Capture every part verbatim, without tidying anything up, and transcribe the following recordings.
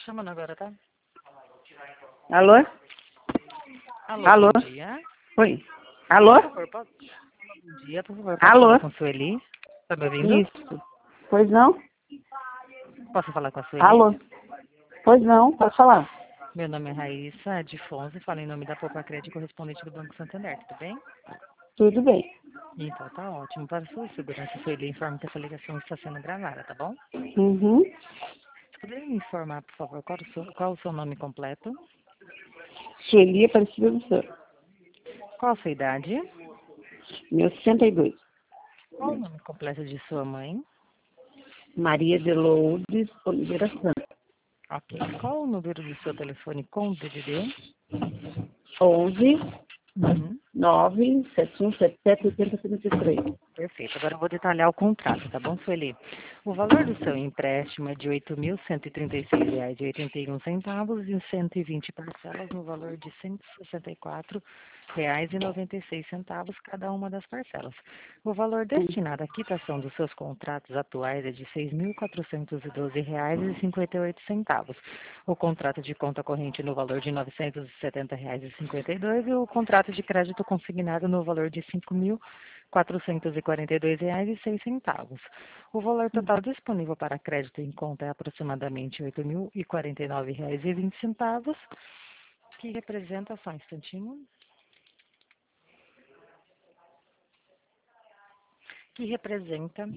chamando agora, tá? Alô? Alô, Alô? bom dia. Oi. Alô? Por favor, pode... Bom dia, por favor, pode Alô? falar com a Sueli? Tá me ouvindo? Isso. Pois não? Posso falar com a Sueli? Alô? Pois não, pode falar. Meu nome é Raíssa de Fonse, falo em nome da Poupa Crédito correspondente do Banco Santander, tudo bem? Tudo bem. Então tá ótimo. Para sua segurança, Sueli, informo que essa ligação está sendo gravada, tá bom? Uhum. Você poderia me informar, por favor, qual o seu, qual o seu nome completo? Sueli Aparecida do Céu. Qual a sua idade? Meu sessenta e dois. Qual o nome completo de sua mãe? Maria de Lourdes Oliveira Santos. Ok. Qual o número do seu telefone com D D D? onze Uhum. nove sete um sete sete oito zero trinta e três. Perfeito. Agora eu vou detalhar o contrato, tá bom, Sueli? O valor do seu empréstimo é de oito mil cento e trinta e seis reais e oitenta e um centavos em cento e vinte parcelas no valor de cento e sessenta e quatro reais e noventa e seis centavos cada uma das parcelas. O valor destinado à quitação dos seus contratos atuais é de seis mil quatrocentos e doze reais e cinquenta e oito centavos. O contrato de conta corrente no valor de novecentos e setenta reais e cinquenta e dois e o contrato de crédito consignado no valor de cinco mil quatrocentos e quarenta e dois reais e seis centavos. O valor total disponível para crédito em conta é aproximadamente oito mil e quarenta e nove reais e vinte centavos, que representa, só um instantinho, que representa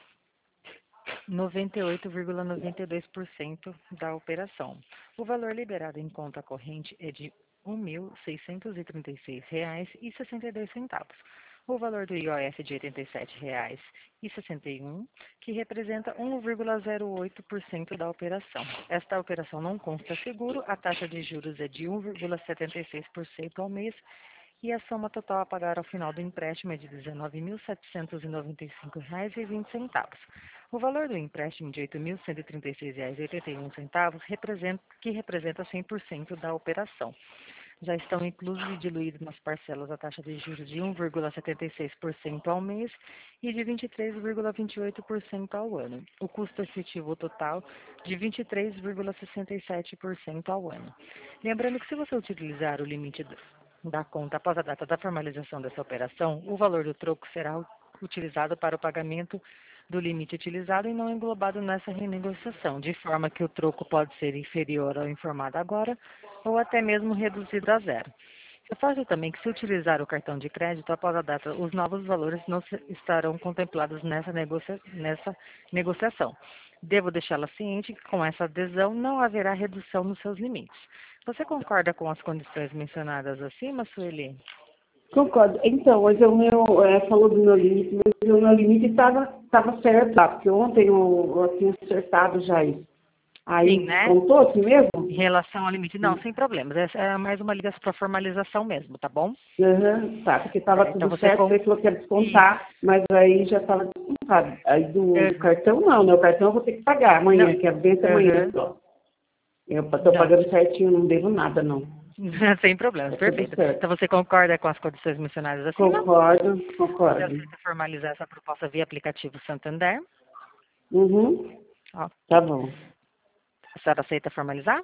noventa e oito vírgula noventa e dois por cento da operação. O valor liberado em conta corrente é de um mil seiscentos e trinta e seis reais e sessenta e dois centavos. O valor do I O F de oitenta e sete reais e sessenta e um, que representa um vírgula zero oito por cento da operação. Esta operação não consta seguro, a taxa de juros é de um vírgula setenta e seis por cento ao mês e a soma total a pagar ao final do empréstimo é de dezenove mil setecentos e noventa e cinco reais e vinte centavos. O valor do empréstimo de oito mil cento e trinta e seis reais e oitenta e um centavos, representa, que representa cem por cento da operação. Já estão inclusos e diluídos nas parcelas a taxa de juros de um vírgula setenta e seis por cento ao mês e de vinte e três vírgula vinte e oito por cento ao ano. O custo efetivo total de vinte e três vírgula sessenta e sete por cento ao ano. Lembrando que se você utilizar o limite da conta após a data da formalização dessa operação, o valor do troco será utilizado para o pagamento do limite utilizado e não englobado nessa renegociação, de forma que o troco pode ser inferior ao informado agora ou até mesmo reduzido a zero. Reforço também que se utilizar o cartão de crédito após a data, os novos valores não estarão contemplados nessa, negocia nessa negociação. Devo deixá-la ciente que com essa adesão não haverá redução nos seus limites. Você concorda com as condições mencionadas acima, Sueli? Concordo. Então, hoje o meu, é, falou do meu limite, mas o meu limite estava certo lá, porque ontem eu, eu tinha acertado já isso. Aí, Sim, né? contou assim mesmo? Em relação ao limite, não, sem problemas. Essa é mais uma ligação para formalização mesmo, tá bom? Uhum, tá, porque estava É, então tudo você certo, com... ele falou que ia descontar, mas aí já estava descontado. Aí do, do cartão não, né? O cartão eu vou ter que pagar amanhã, Não. que é vence amanhã Uhum. só. Eu estou Não. pagando certinho, não devo nada, não. Sem problemas, Tá tudo perfeito. certo. Então você concorda com as condições mencionadas acima? Concordo, Você concordo. aceita formalizar essa proposta via aplicativo Santander? Uhum, tá Ok. bom. A senhora aceita formalizar?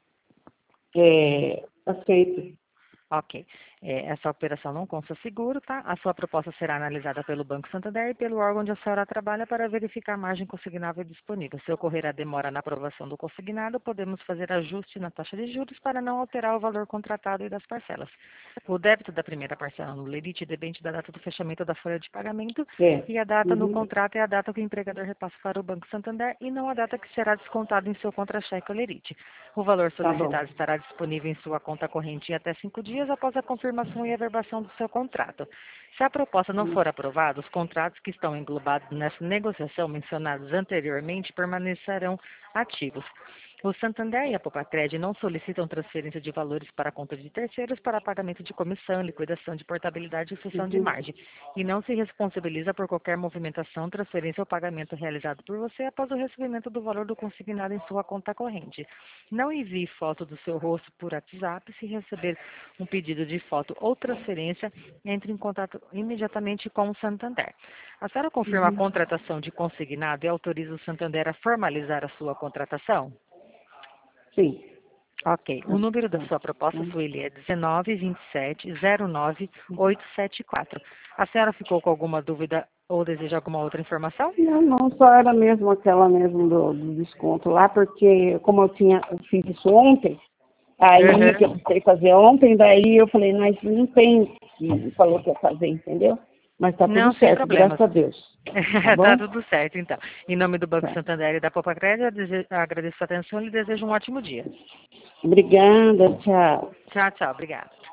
É, aceito. Ok. É, essa operação não consta seguro, tá? A sua proposta será analisada pelo Banco Santander e pelo órgão onde a senhora trabalha para verificar a margem consignável disponível. Se ocorrer a demora na aprovação do consignado, podemos fazer ajuste na taxa de juros para não alterar o valor contratado e das parcelas. O débito da primeira parcela no lerite depende da data do fechamento da folha de pagamento É. e a data no Uhum, contrato é a data que o empregador repassa para o Banco Santander e não a data que será descontado em seu contra-cheque ou lerite. O valor tá bom. solicitado estará disponível em sua conta corrente em até cinco dias após a confirmação e averbação do seu contrato. Se a proposta não for aprovada, os contratos que estão englobados nessa negociação mencionados anteriormente permanecerão ativos. O Santander e a Popacred não solicitam transferência de valores para a conta de terceiros para pagamento de comissão, liquidação de portabilidade e cessão de Uhum, margem, e não se responsabiliza por qualquer movimentação, transferência ou pagamento realizado por você após o recebimento do valor do consignado em sua conta corrente. Não envie foto do seu rosto por WhatsApp. Se receber um pedido de foto ou transferência, entre em contato imediatamente com o Santander. A senhora confirma a uhum. contratação de consignado e autoriza o Santander a formalizar a sua contratação? Sim. Ok. O número da sua proposta, Sueli, é dezenove, vinte e sete, zero nove, oito sete quatro. A senhora ficou com alguma dúvida ou deseja alguma outra informação? Não, não, só era mesmo aquela mesmo do, do desconto lá, porque como eu tinha, eu fiz isso ontem, aí Uhum. que eu precisei fazer ontem, daí eu falei, mas não tem, que falou que ia fazer, entendeu? Mas tá tudo Não, sem certo, problemas. graças a Deus. Tá Tá bom? tudo certo, então. Em nome do Banco Tá. Santander e da Poupa Crédito, eu dese- agradeço a atenção e desejo um ótimo dia. Obrigada, tchau. Tchau, tchau. Obrigada.